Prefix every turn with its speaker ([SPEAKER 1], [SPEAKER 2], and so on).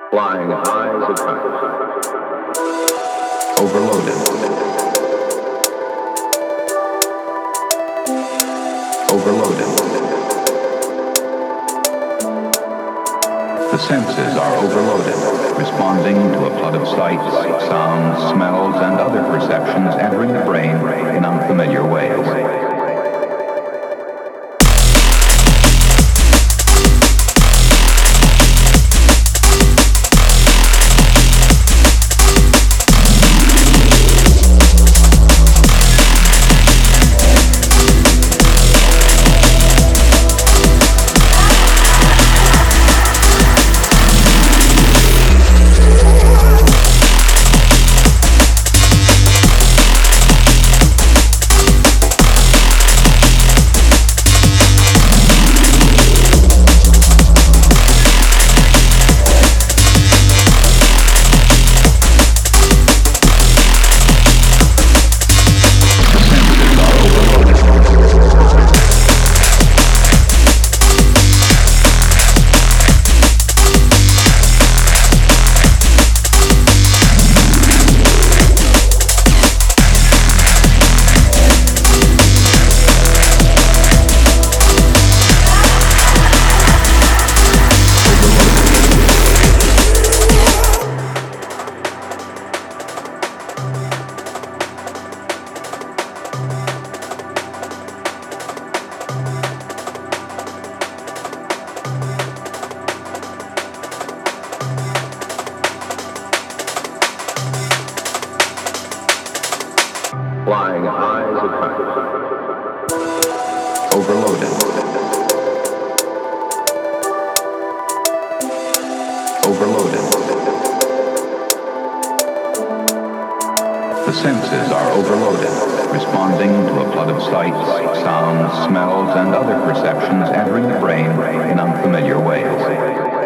[SPEAKER 1] Flying high as a kite. Overloaded. Overloaded. The senses are overloaded, responding to a flood of sights, sounds, smells, and other perceptions entering the brain in unfamiliar ways. Flying high as a kite. Overloaded. Overloaded. The senses are overloaded, responding to a flood of sights, sounds, smells, and other perceptions entering the brain in unfamiliar ways.